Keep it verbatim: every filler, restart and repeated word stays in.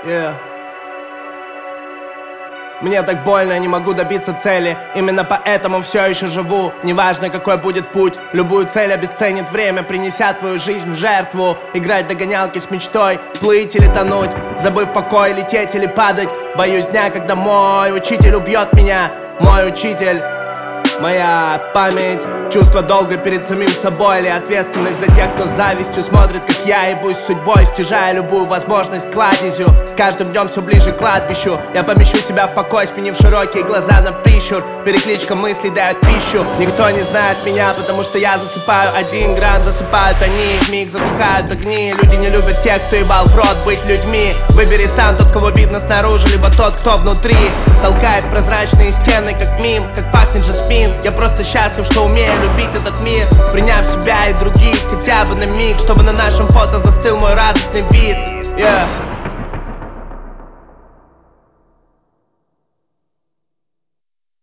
Yeah. Мне так больно, я не могу добиться цели. Именно поэтому все еще живу. Неважно, какой будет путь, любую цель обесценит время, принеся твою жизнь в жертву. Играть догонялки с мечтой, плыть или тонуть, забыв покой, лететь или падать. Боюсь дня, когда мой учитель убьет меня. Мой учитель, моя память, чувство долга перед самим собой, или ответственность за тех, кто с завистью смотрит, как я ебусь судьбой, стяжая любую возможность кладезью. С каждым днем все ближе к кладбищу. Я помещу себя в покой, сменив широкие глаза на прищур. Перекличка мыслей дает пищу. Никто не знает меня, потому что я засыпаю один грамм. Засыпают они, вмиг затухают огни. Люди не любят тех, кто ебал в рот быть людьми. Выбери сам тот, кого видно снаружи, либо тот, кто внутри. Толкает прозрачные стены, как мим, как пахнет жасмин. Я просто счастлив, что умею любить этот мир, приняв себя и других хотя бы на миг, чтобы на нашем фото застыл мой радостный вид. Yeah.